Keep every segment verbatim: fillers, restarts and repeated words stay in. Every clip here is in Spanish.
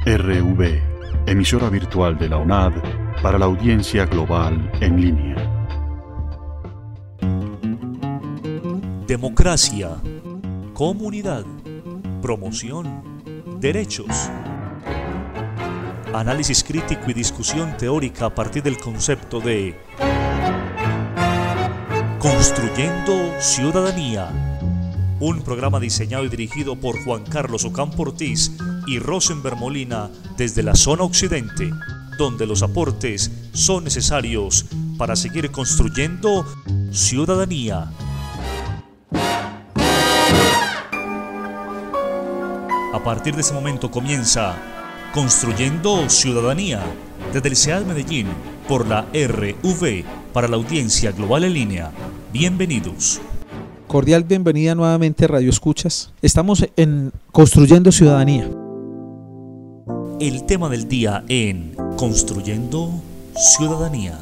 R V, emisora virtual de la U N A D para la audiencia global en línea. Democracia, comunidad, promoción, derechos. Análisis crítico y discusión teórica a partir del concepto de Construyendo Ciudadanía. Un programa diseñado y dirigido por Juan Carlos Ocampo Ortiz y Rosenberg Molina desde la zona occidente, donde los aportes son necesarios para seguir construyendo ciudadanía. A partir de ese momento comienza Construyendo Ciudadanía desde el C E A D Medellín por la R V para la audiencia global en línea. Bienvenidos. Cordial bienvenida nuevamente, Radio Escuchas. Estamos en Construyendo Ciudadanía. El tema del día en Construyendo Ciudadanía.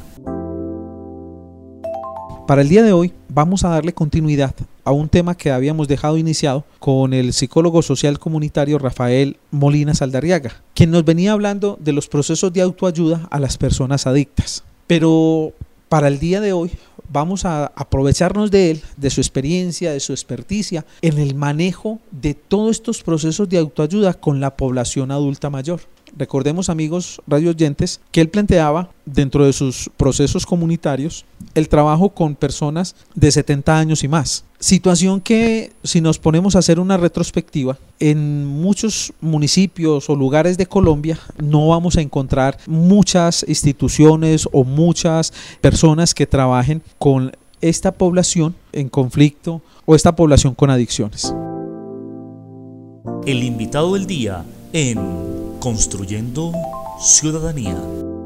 Para el día de hoy vamos a darle continuidad a un tema que habíamos dejado iniciado con el psicólogo social comunitario Rafael Molina Saldarriaga, quien nos venía hablando de los procesos de autoayuda a las personas adictas. Pero para el día de hoy vamos a aprovecharnos de él, de su experiencia, de su experticia en el manejo de todos estos procesos de autoayuda con la población adulta mayor. Recordemos, amigos radio oyentes, que él planteaba dentro de sus procesos comunitarios el trabajo con personas de setenta años y más. Situación que, si nos ponemos a hacer una retrospectiva, en muchos municipios o lugares de Colombia no vamos a encontrar muchas instituciones o muchas personas que trabajen con esta población en conflicto o esta población con adicciones. El invitado del día en Construyendo Ciudadanía.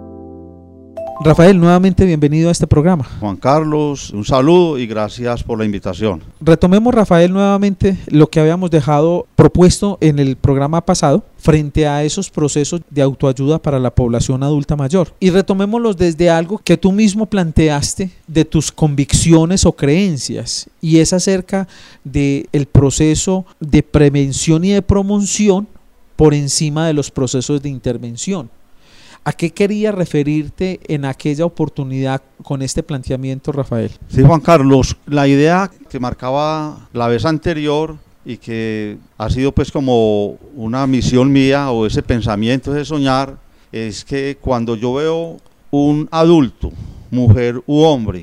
Rafael, nuevamente bienvenido a este programa. Juan Carlos, un saludo y gracias por la invitación. Retomemos, Rafael, nuevamente lo que habíamos dejado propuesto en el programa pasado frente a esos procesos de autoayuda para la población adulta mayor. Y retomémoslos desde algo que tú mismo planteaste de tus convicciones o creencias, y es acerca del proceso de prevención y de promoción por encima de los procesos de intervención. ¿A qué quería referirte en aquella oportunidad con este planteamiento, Rafael? Sí, Juan Carlos, la idea que marcaba la vez anterior y que ha sido pues como una misión mía, o ese pensamiento, ese soñar, es que cuando yo veo un adulto, mujer u hombre,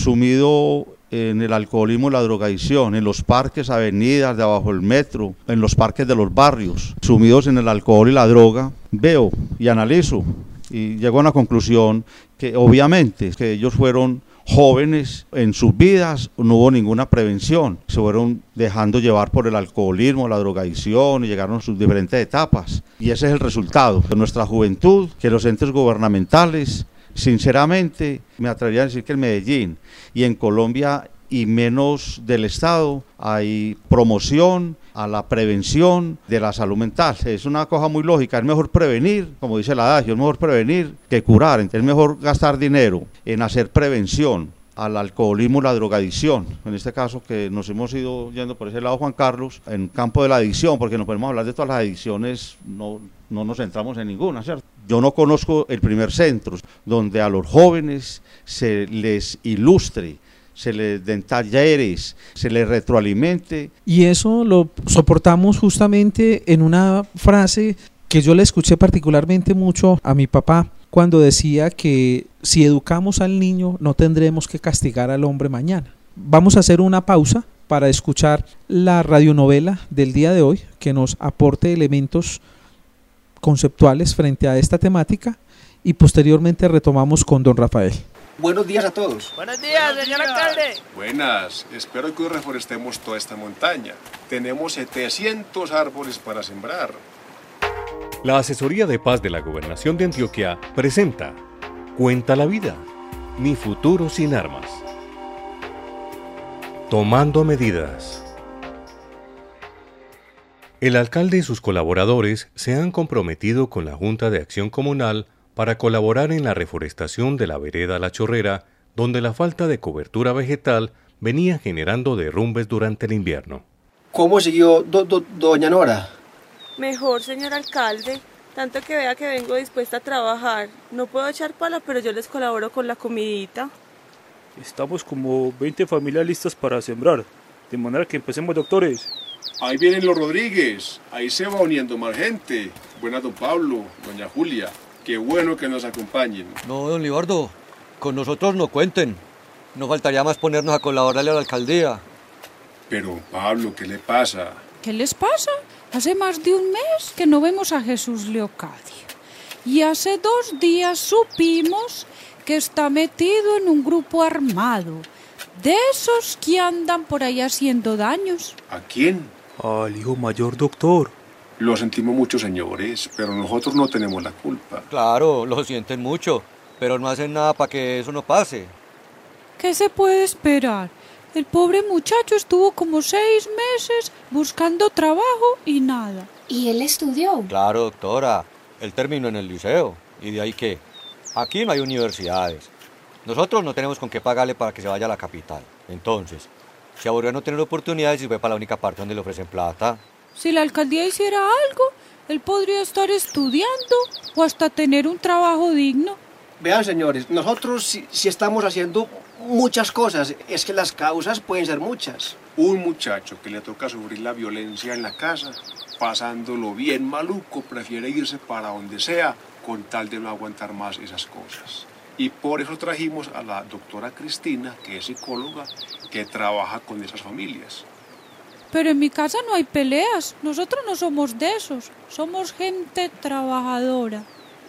sumido en el alcoholismo y la drogadicción, en los parques, avenidas, de abajo del metro, en los parques de los barrios, sumidos en el alcohol y la droga, veo y analizo y llego a una conclusión que obviamente que ellos fueron jóvenes en sus vidas, no hubo ninguna prevención, se fueron dejando llevar por el alcoholismo, la drogadicción, y llegaron a sus diferentes etapas, y ese es el resultado de nuestra juventud, que los entes gubernamentales, sinceramente, me atrevería a decir que en Medellín y en Colombia y menos del Estado hay promoción a la prevención de la salud mental. Es una cosa muy lógica, es mejor prevenir, como dice el adagio, es mejor prevenir que curar. Es mejor gastar dinero en hacer prevención al alcoholismo y la drogadicción, en este caso que nos hemos ido yendo por ese lado, Juan Carlos, en campo de la adicción, porque nos podemos hablar de todas las adicciones, no, no nos centramos en ninguna, ¿cierto? Yo no conozco el primer centro donde a los jóvenes se les ilustre, se les den talleres, se les retroalimente. Y eso lo soportamos justamente en una frase que yo le escuché particularmente mucho a mi papá, cuando decía que si educamos al niño no tendremos que castigar al hombre mañana. Vamos a hacer una pausa para escuchar la radionovela del día de hoy, que nos aporte elementos conceptuales frente a esta temática, y posteriormente retomamos con don Rafael. Buenos días a todos. Buenos días, señor alcalde. Buenas, espero que hoy reforestemos toda esta montaña. Tenemos setecientos árboles para sembrar. La Asesoría de Paz de la Gobernación de Antioquia presenta Cuenta la vida, mi futuro sin armas. Tomando medidas. El alcalde y sus colaboradores se han comprometido con la Junta de Acción Comunal para colaborar en la reforestación de la vereda La Chorrera, donde la falta de cobertura vegetal venía generando derrumbes durante el invierno. ¿Cómo siguió do, do, doña Nora? Mejor, señor alcalde. Tanto que vea que vengo dispuesta a trabajar. No puedo echar pala, pero yo les colaboro con la comidita. Estamos como veinte familias listas para sembrar, de manera que empecemos, doctores. Ahí vienen los Rodríguez, ahí se va uniendo más gente. Buena don Pablo, doña Julia, qué bueno que nos acompañen. No, don Libardo, con nosotros no cuenten. No faltaría más ponernos a colaborarle a la alcaldía. Pero Pablo, ¿qué le pasa? ¿Qué les pasa? Hace más de un mes que no vemos a Jesús Leocadio. Y hace dos días supimos que está metido en un grupo armado, de esos que andan por ahí haciendo daños. ¿A quién? Al hijo mayor, doctor. Lo sentimos mucho, señores, pero nosotros no tenemos la culpa. Claro, lo sienten mucho, pero no hacen nada para que eso no pase. ¿Qué se puede esperar? El pobre muchacho estuvo como seis meses buscando trabajo y nada. ¿Y él estudió? Claro, doctora. Él terminó en el liceo. ¿Y de ahí qué? Aquí no hay universidades. Nosotros no tenemos con qué pagarle para que se vaya a la capital. Entonces, se aburrió de no tener oportunidades y fue para la única parte donde le ofrecen plata. Si la alcaldía hiciera algo, él podría estar estudiando o hasta tener un trabajo digno. Vean, señores, nosotros sí, sí estamos haciendo muchas cosas. Es que las causas pueden ser muchas. Un muchacho que le toca sufrir la violencia en la casa, pasándolo bien maluco, prefiere irse para donde sea con tal de no aguantar más esas cosas. Y por eso trajimos a la doctora Cristina, que es psicóloga, que trabaja con esas familias. Pero en mi casa no hay peleas. Nosotros no somos de esos. Somos gente trabajadora.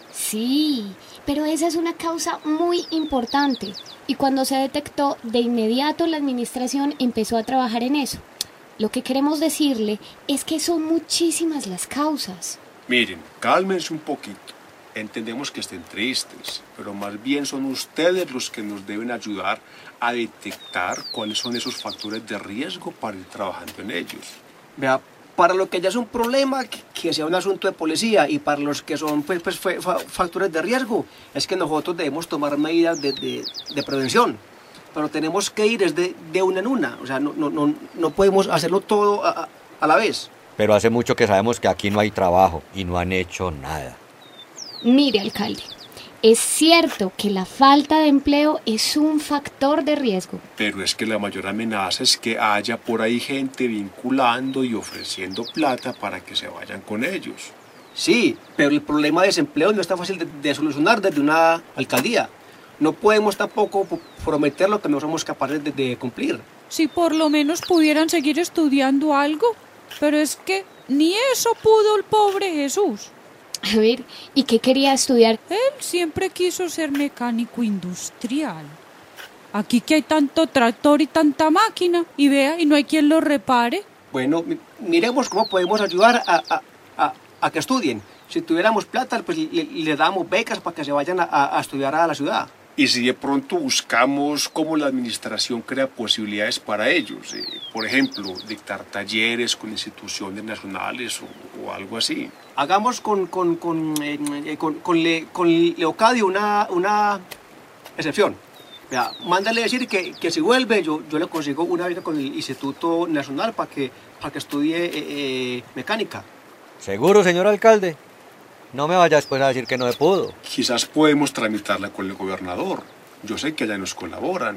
Sí, pero esa es una causa muy importante. Y cuando se detectó, de inmediato la administración empezó a trabajar en eso. Lo que queremos decirle es que son muchísimas las causas. Miren, cálmense un poquito. Entendemos que estén tristes, pero más bien son ustedes los que nos deben ayudar a detectar cuáles son esos factores de riesgo para ir trabajando en ellos. Vea, para lo que ya es un problema, que, que sea un asunto de policía, y para los que son pues, pues, fa, factores de riesgo, es que nosotros debemos tomar medidas de, de, de prevención. Pero tenemos que ir desde de una en una, o sea, no, no, no, no podemos hacerlo todo a, a la vez. Pero hace mucho que sabemos que aquí no hay trabajo y no han hecho nada. Mire, alcalde, es cierto que la falta de empleo es un factor de riesgo. Pero es que la mayor amenaza es que haya por ahí gente vinculando y ofreciendo plata para que se vayan con ellos. Sí, pero el problema de desempleo no está fácil de, de solucionar desde una alcaldía. No podemos tampoco prometer lo que no somos capaces de, de cumplir. Si por lo menos pudieran seguir estudiando algo, pero es que ni eso pudo el pobre Jesús. A ver, ¿y qué quería estudiar? Él siempre quiso ser mecánico industrial. Aquí que hay tanto tractor y tanta máquina, y vea, y no hay quien lo repare. Bueno, miremos cómo podemos ayudar a, a, a, a que estudien. Si tuviéramos plata, pues le, le damos becas para que se vayan a, a estudiar a la ciudad. Y si de pronto buscamos cómo la administración crea posibilidades para ellos, eh, por ejemplo, dictar talleres con instituciones nacionales o, o algo así. Hagamos con, con, con, eh, con, con, Le, con Leocadio una, una excepción. Mira, mándale decir que, que si vuelve, yo, yo le consigo una beca con el Instituto Nacional para que, para que estudie eh, eh, mecánica. ¿Seguro, señor alcalde? No me vaya después a decir que no se pudo. Quizás podemos tramitarla con el gobernador. Yo sé que allá nos colaboran.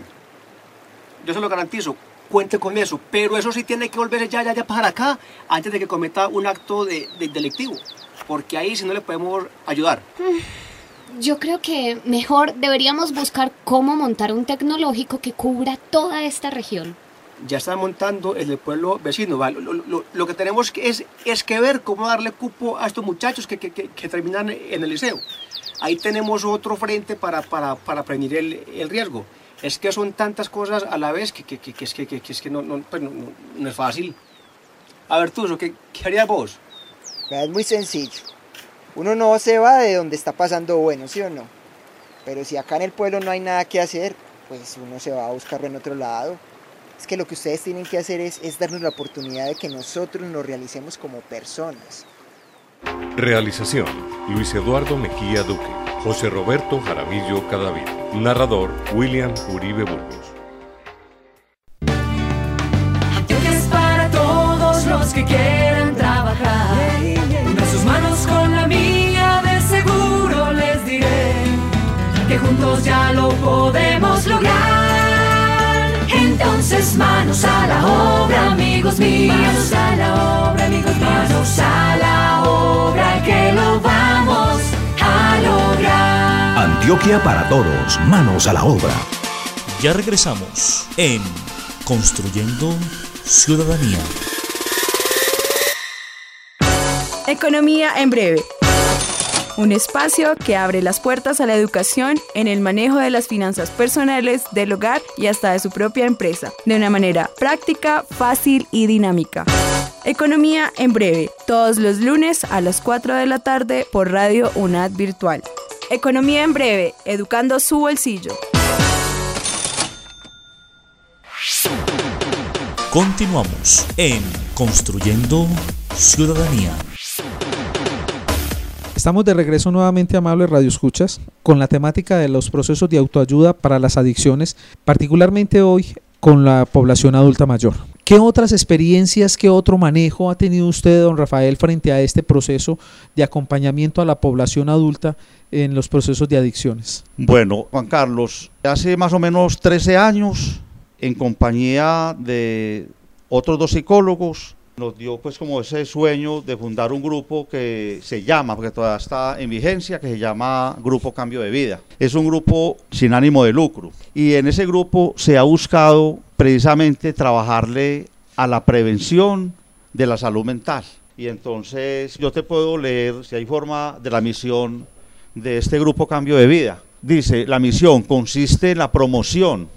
Yo se lo garantizo, cuente con eso. Pero eso sí tiene que volverse ya, ya, ya para acá, antes de que cometa un acto de, de, delictivo. Porque ahí sí no le podemos ayudar. Yo creo que mejor deberíamos buscar cómo montar un tecnológico que cubra toda esta región. Ya están montando en el pueblo vecino. ¿Vale? Lo, lo, lo que tenemos que es, es que ver cómo darle cupo a estos muchachos que, que, que, que terminan en el liceo. Ahí tenemos otro frente para, para, para prevenir el, el riesgo. Es que son tantas cosas a la vez que, que, que, que, es, que, que, que es que no, no, pues no, no, no es fácil. A ver, Tuzo, ¿qué, qué harías vos? Es muy sencillo. Uno no se va de donde está pasando bueno, ¿sí o no? Pero si acá en el pueblo no hay nada que hacer, pues uno se va a buscarlo en otro lado. Es que lo que ustedes tienen que hacer es, es darnos la oportunidad de que nosotros nos realicemos como personas. Realización: Luis Eduardo Mejía Duque, José Roberto Jaramillo Cadavid. Narrador: William Uribe Burgos. Antioquia es para todos los que quieran trabajar. Una sus manos con la mía juntos ya lo podemos lograr. Entonces manos a la obra, amigos míos. Manos a la obra, amigos míos. Manos a la obra, que lo vamos a lograr. Antioquia para todos, manos a la obra. Ya regresamos en Construyendo Ciudadanía. Economía en breve. Un espacio que abre las puertas a la educación en el manejo de las finanzas personales, del hogar y hasta de su propia empresa, de una manera práctica, fácil y dinámica. Economía en breve, todos los lunes a las cuatro de la tarde por Radio UNAD Virtual. Economía en breve, educando su bolsillo. Continuamos en Construyendo Ciudadanía. Estamos de regreso nuevamente, amables radioescuchas, con la temática de los procesos de autoayuda para las adicciones, particularmente hoy con la población adulta mayor. ¿Qué otras experiencias, qué otro manejo ha tenido usted, don Rafael, frente a este proceso de acompañamiento a la población adulta en los procesos de adicciones? Bueno, Juan Carlos, hace más o menos trece años, en compañía de otros dos psicólogos, nos dio pues como ese sueño de fundar un grupo que se llama, porque todavía está en vigencia, que se llama Grupo Cambio de Vida. Es un grupo sin ánimo de lucro y en ese grupo se ha buscado precisamente trabajarle a la prevención de la salud mental. Y entonces yo te puedo leer, si hay forma, de la misión de este Grupo Cambio de Vida. Dice, la misión consiste en la promoción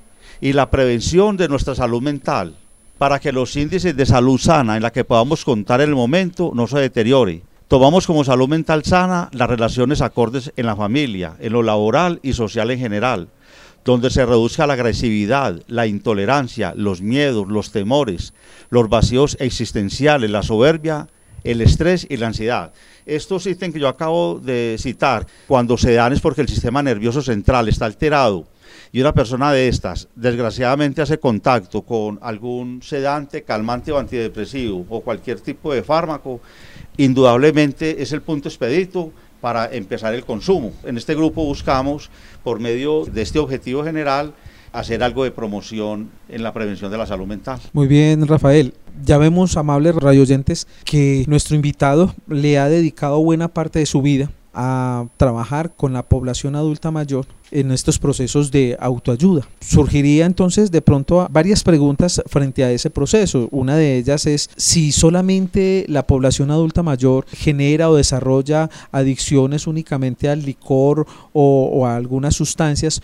y la prevención de nuestra salud mental, para que los índices de salud sana en la que podamos contar en el momento no se deteriore. Tomamos como salud mental sana las relaciones acordes en la familia, en lo laboral y social en general, donde se reduzca la agresividad, la intolerancia, los miedos, los temores, los vacíos existenciales, la soberbia, el estrés y la ansiedad. Estos ítems que yo acabo de citar, cuando se dan es porque el sistema nervioso central está alterado, y una persona de estas, desgraciadamente, hace contacto con algún sedante, calmante o antidepresivo o cualquier tipo de fármaco, indudablemente es el punto expedito para empezar el consumo. En este grupo buscamos, por medio de este objetivo general, hacer algo de promoción en la prevención de la salud mental. Muy bien, Rafael. Ya vemos, amables radioyentes, que nuestro invitado le ha dedicado buena parte de su vida a trabajar con la población adulta mayor en estos procesos de autoayuda. Surgiría entonces de pronto varias preguntas frente a ese proceso. Una de ellas es si solamente la población adulta mayor genera o desarrolla adicciones únicamente al licor o, o a algunas sustancias,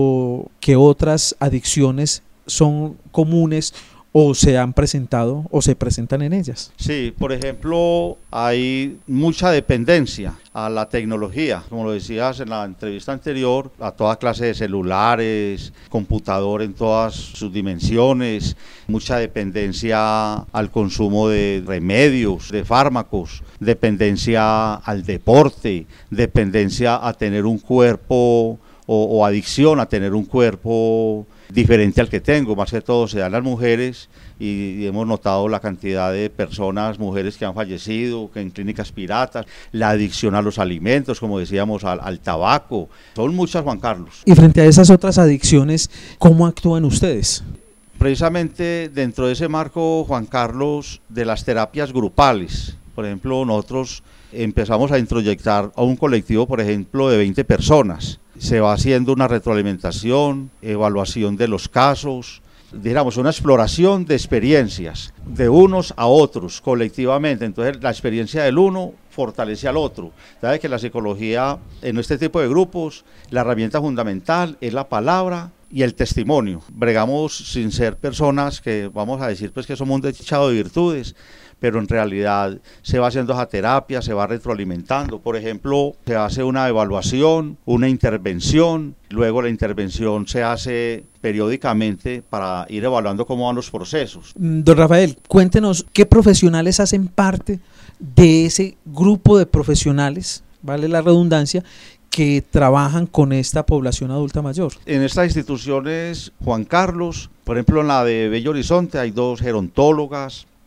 o que otras adicciones son comunes o se han presentado o se presentan en ellas. Sí, por ejemplo, hay mucha dependencia a la tecnología, como lo decías en la entrevista anterior, a toda clase de celulares, computador en todas sus dimensiones, mucha dependencia al consumo de remedios, de fármacos, dependencia al deporte, dependencia a tener un cuerpo o, o adicción a tener un cuerpo diferente al que tengo. Más que todo se dan las mujeres y, y hemos notado la cantidad de personas, mujeres que han fallecido que en clínicas piratas, la adicción a los alimentos, como decíamos, al, al tabaco, son muchas, Juan Carlos. Y frente a esas otras adicciones, ¿cómo actúan ustedes? Precisamente dentro de ese marco, Juan Carlos, de las terapias grupales, por ejemplo, nosotros empezamos a introyectar a un colectivo, por ejemplo, de veinte personas. Se va haciendo una retroalimentación, evaluación de los casos, digamos, una exploración de experiencias de unos a otros colectivamente. Entonces la experiencia del uno fortalece al otro. Sabe que la psicología en este tipo de grupos, la herramienta fundamental es la palabra y el testimonio. Bregamos sin ser personas que vamos a decir pues que somos un desdichado de virtudes, pero en realidad se va haciendo esa terapia, se va retroalimentando. Por ejemplo, se hace una evaluación, una intervención, luego la intervención se hace periódicamente para ir evaluando cómo van los procesos. Don Rafael, cuéntenos qué profesionales hacen parte de ese grupo de profesionales, vale la redundancia, que trabajan con esta población adulta mayor. En estas instituciones, Juan Carlos, por ejemplo en la de Bello Horizonte hay dos gerontólogas,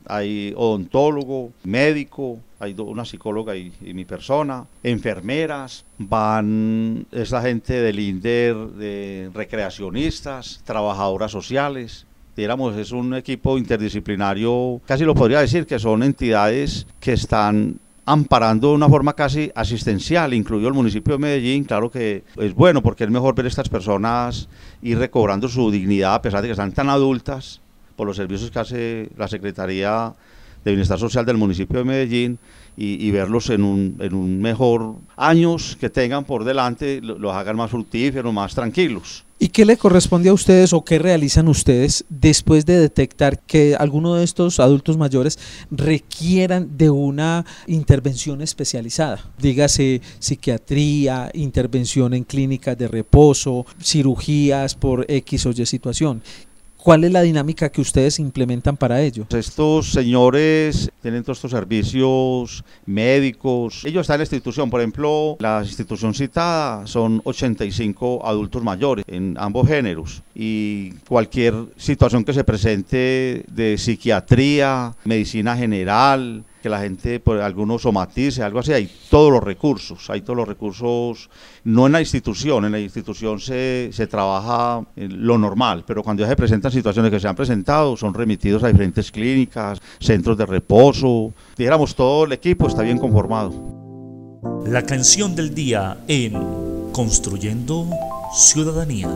hay odontólogo, médico, hay una psicóloga y, y mi persona, enfermeras, van esa gente del INDER, de recreacionistas, trabajadoras sociales. Digamos, es un equipo interdisciplinario, casi lo podría decir que son entidades que están amparando de una forma casi asistencial, incluido el municipio de Medellín. Claro que es bueno porque es mejor ver a estas personas ir recobrando su dignidad a pesar de que están tan adultas por los servicios que hace la Secretaría de Bienestar Social del municipio de Medellín y, y verlos en un, en un mejor años que tengan por delante, los hagan más fructíferos, más tranquilos. ¿Y qué le corresponde a ustedes o qué realizan ustedes después de detectar que alguno de estos adultos mayores requieran de una intervención especializada? Dígase psiquiatría, intervención en clínicas de reposo, cirugías por X o Y situación. ¿Cuál es la dinámica que ustedes implementan para ello? Estos señores tienen todos estos servicios médicos. Ellos están en la institución, por ejemplo, la institución citada son ochenta y cinco adultos mayores en ambos géneros. Y cualquier situación que se presente de psiquiatría, medicina general, que la gente, por algunos somatice, algo así, hay todos los recursos, hay todos los recursos, no en la institución, en la institución se, se trabaja lo normal, pero cuando ya se presentan situaciones que se han presentado, son remitidos a diferentes clínicas, centros de reposo, dijéramos todo el equipo está bien conformado. La canción del día en Construyendo Ciudadanía.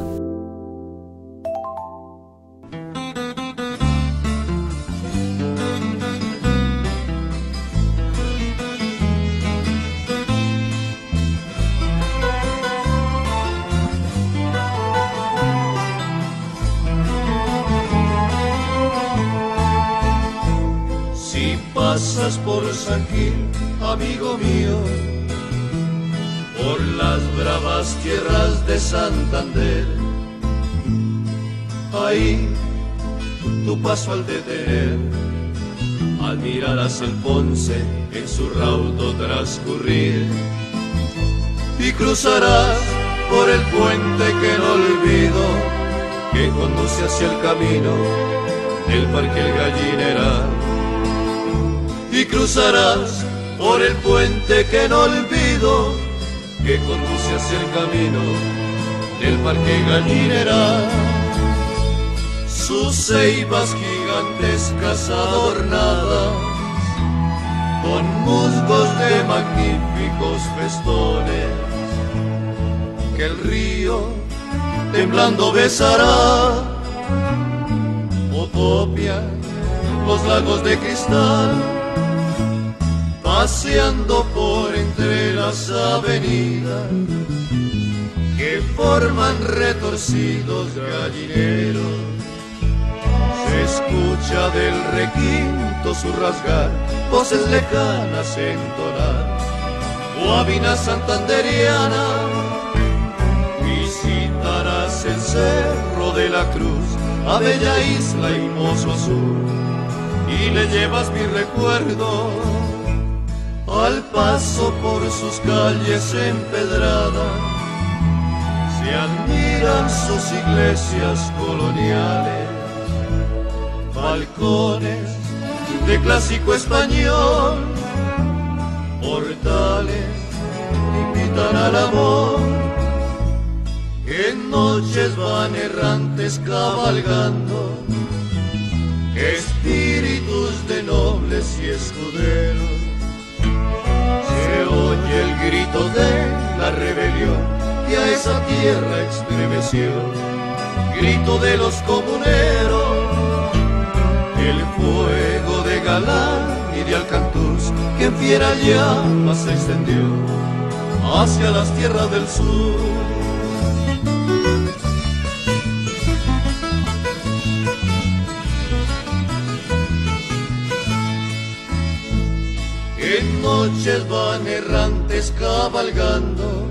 Pasas por San Gil, amigo mío, por las bravas tierras de Santander. Ahí tu paso al detener, admirarás el Ponce en su raudo transcurrir y cruzarás por el puente que no olvido, que conduce hacia el camino del Parque El Gallineral. Y cruzarás por el puente que no olvido, que conduce hacia el camino del Parque Gallineral. Sus ceibas gigantescas adornadas con musgos de magníficos festones, que el río temblando besará, o copian los lagos de cristal, paseando por entre las avenidas que forman retorcidos gallineros. Se escucha del requinto su rasgar, voces lejanas entonar, guabina santanderiana. Visitarás el Cerro de la Cruz, a bella isla y Mozo Sur, y le llevas mi recuerdo al paso por sus calles empedradas. Se admiran sus iglesias coloniales, balcones de clásico español, portales invitan al amor. En noches van errantes cabalgando, espíritus de nobles y escuderos. Se oye el grito de la rebelión que a esa tierra estremeció, grito de los comuneros. El fuego de Galán y de Alcantús que en fiera llama se extendió hacia las tierras del sur. En noches van errantes cabalgando,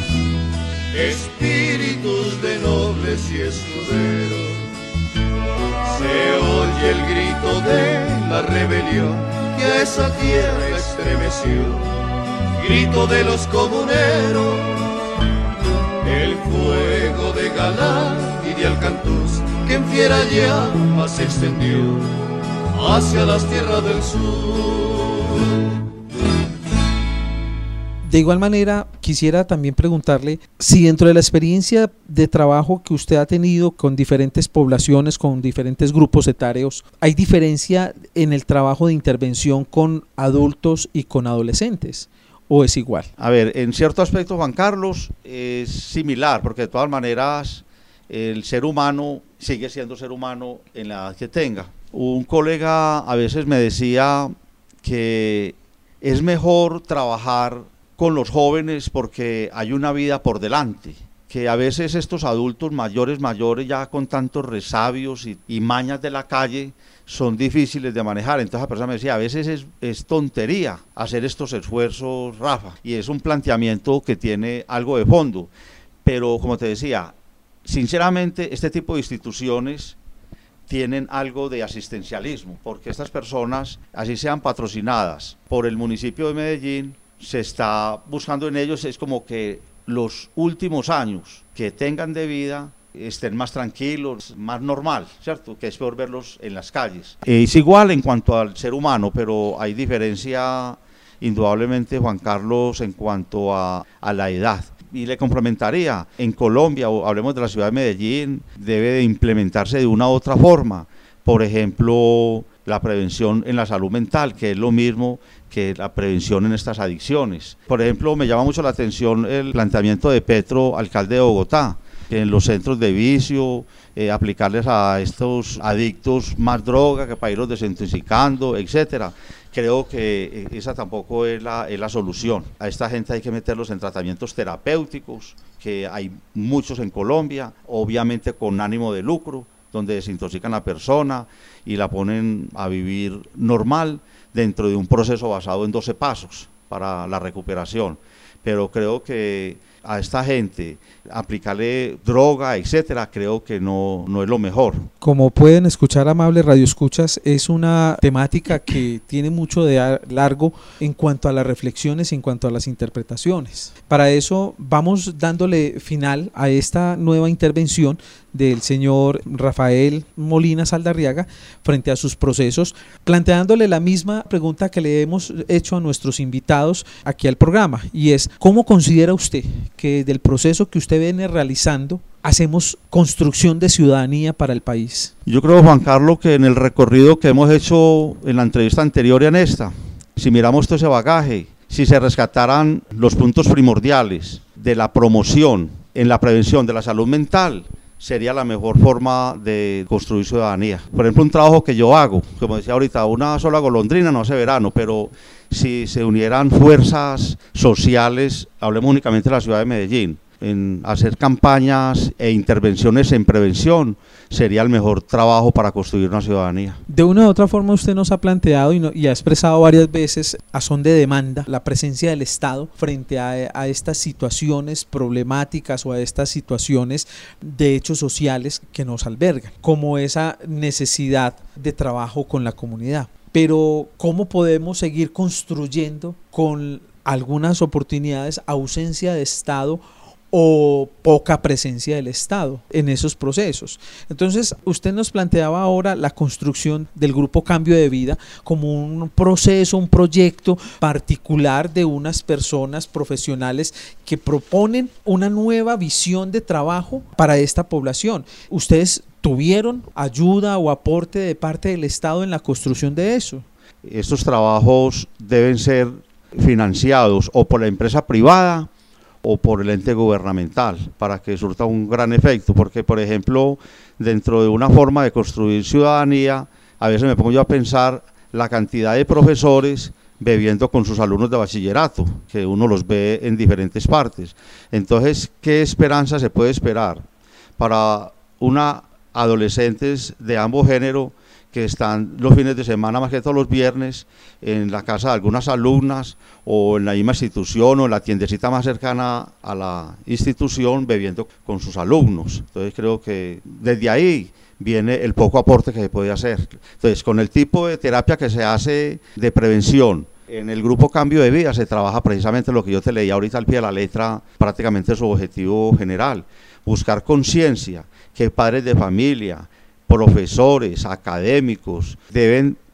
espíritus de nobles y escuderos. Se oye el grito de la rebelión que a esa tierra estremeció, grito de los comuneros. El fuego de Galán y de Alcantús que en fiera llama se extendió hacia las tierras del sur. De igual manera, quisiera también preguntarle si dentro de la experiencia de trabajo que usted ha tenido con diferentes poblaciones, con diferentes grupos etarios, ¿hay diferencia en el trabajo de intervención con adultos y con adolescentes? ¿O es igual? A ver, en cierto aspecto, Juan Carlos, es similar, porque de todas maneras el ser humano sigue siendo ser humano en la edad que tenga. Un colega a veces me decía que es mejor trabajar con los jóvenes porque hay una vida por delante, que a veces estos adultos mayores, mayores ya con tantos resabios y, y mañas de la calle son difíciles de manejar. Entonces la persona me decía, a veces es, es tontería hacer estos esfuerzos, Rafa, y es un planteamiento que tiene algo de fondo, pero como te decía, sinceramente este tipo de instituciones tienen algo de asistencialismo, porque estas personas, así sean patrocinadas por el municipio de Medellín, se está buscando en ellos, es como que los últimos años que tengan de vida estén más tranquilos, más normal, ¿cierto? Que es peor verlos en las calles. Es igual en cuanto al ser humano, pero hay diferencia indudablemente, Juan Carlos, en cuanto a, a la edad. Y le complementaría, en Colombia, o hablemos de la ciudad de Medellín, debe de implementarse de una u otra forma. Por ejemplo, la prevención en la salud mental, que es lo mismo que la prevención en estas adicciones. Por ejemplo, me llama mucho la atención el planteamiento de Petro, alcalde de Bogotá, que en los centros de vicio, eh, aplicarles a estos adictos más droga, que para irlos desintoxicando, etcétera. Creo que esa tampoco es la, es la solución. A esta gente hay que meterlos en tratamientos terapéuticos, que hay muchos en Colombia, obviamente con ánimo de lucro, donde desintoxican a la persona y la ponen a vivir normal dentro de un proceso basado en doce pasos para la recuperación. Pero creo que a esta gente aplicarle droga, etcétera, creo que no, no es lo mejor. Como pueden escuchar, amables radioescuchas, es una temática que tiene mucho de largo en cuanto a las reflexiones, en cuanto a las interpretaciones. Para eso vamos dándole final a esta nueva intervención del señor Rafael Molina Saldarriaga frente a sus procesos, planteándole la misma pregunta que le hemos hecho a nuestros invitados aquí al programa, y es: ¿cómo considera usted que del proceso que usted viene realizando hacemos construcción de ciudadanía para el país? Yo creo, Juan Carlos, que en el recorrido que hemos hecho en la entrevista anterior y en esta, si miramos todo ese bagaje, si se rescataran los puntos primordiales de la promoción en la prevención de la salud mental, sería la mejor forma de construir ciudadanía. Por ejemplo, un trabajo que yo hago, como decía ahorita, una sola golondrina no hace verano, pero si se unieran fuerzas sociales, hablemos únicamente de la ciudad de Medellín, en hacer campañas e intervenciones en prevención, sería el mejor trabajo para construir una ciudadanía. De una u otra forma usted nos ha planteado y, no, y ha expresado varias veces a son de demanda la presencia del Estado frente a, a estas situaciones problemáticas o a estas situaciones de hechos sociales que nos albergan, como esa necesidad de trabajo con la comunidad. Pero ¿cómo podemos seguir construyendo con algunas oportunidades ausencia de Estado o poca presencia del Estado en esos procesos? Entonces, usted nos planteaba ahora la construcción del Grupo Cambio de Vida como un proceso, un proyecto particular de unas personas profesionales que proponen una nueva visión de trabajo para esta población. ¿Ustedes tuvieron ayuda o aporte de parte del Estado en la construcción de eso? Estos trabajos deben ser financiados o por la empresa privada o por el ente gubernamental para que surta un gran efecto, porque por ejemplo dentro de una forma de construir ciudadanía, a veces me pongo yo a pensar la cantidad de profesores bebiendo con sus alumnos de bachillerato, que uno los ve en diferentes partes. Entonces, ¿qué esperanza se puede esperar para una adolescentes de ambos géneros que están los fines de semana, más que todos los viernes, en la casa de algunas alumnas o en la misma institución o en la tiendecita más cercana a la institución bebiendo con sus alumnos? Entonces creo que desde ahí viene el poco aporte que se puede hacer. Entonces, con el tipo de terapia que se hace de prevención, en el Grupo Cambio de Vida se trabaja precisamente lo que yo te leí ahorita al pie de la letra, prácticamente su objetivo general: buscar conciencia, que padres de familia, profesores, académicos deben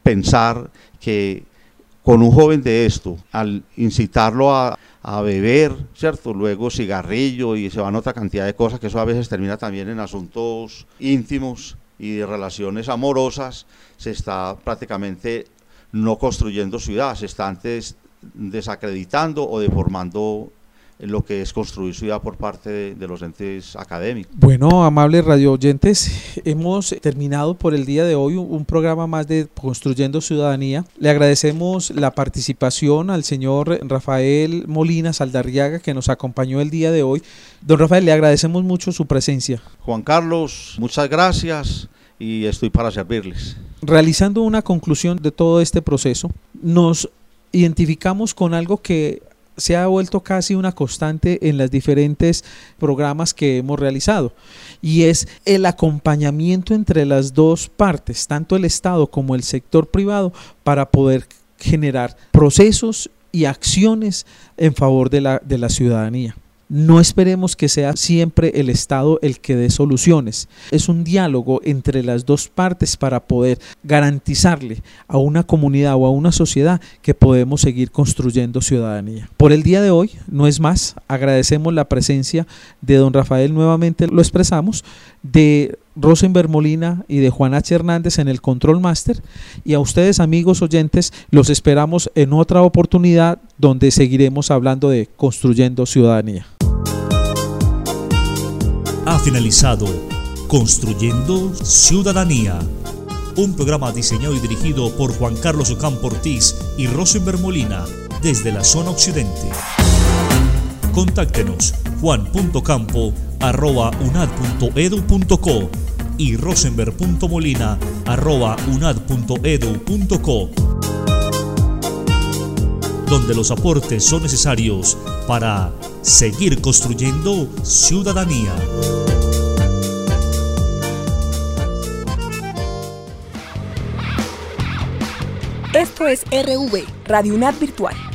pensar que con un joven de esto, al incitarlo a, a beber, ¿cierto? Luego cigarrillo y se van otra cantidad de cosas, que eso a veces termina también en asuntos íntimos y de relaciones amorosas, se está prácticamente no construyendo ciudad, se está antes desacreditando o deformando lo que es construir ciudad por parte de, de los entes académicos. Bueno, amables radio oyentes, hemos terminado por el día de hoy un, un programa más de Construyendo Ciudadanía. Le agradecemos la participación al señor Rafael Molina Saldarriaga, que nos acompañó el día de hoy. Don Rafael, le agradecemos mucho su presencia. Juan Carlos, muchas gracias y estoy para servirles. Realizando una conclusión de todo este proceso, nos identificamos con algo que se ha vuelto casi una constante en los diferentes programas que hemos realizado, y es el acompañamiento entre las dos partes, tanto el Estado como el sector privado, para poder generar procesos y acciones en favor de la, de la ciudadanía. No esperemos que sea siempre el Estado el que dé soluciones. Es un diálogo entre las dos partes para poder garantizarle a una comunidad o a una sociedad que podemos seguir construyendo ciudadanía. Por el día de hoy, no es más, agradecemos la presencia de don Rafael, nuevamente lo expresamos, de Rosenberg Molina y de Juan H. Hernández en el Control Master, y a ustedes, amigos oyentes, los esperamos en otra oportunidad donde seguiremos hablando de Construyendo Ciudadanía. Ha finalizado Construyendo Ciudadanía, un programa diseñado y dirigido por Juan Carlos Ocampo Ortiz y Rosenberg Molina desde la zona occidente. Contáctenos juan punto campo arroba unad punto edu punto co y rosenberg punto molina arroba unad punto edu punto co, donde los aportes son necesarios para seguir construyendo ciudadanía. Esto es R V, Radio UNAD Virtual.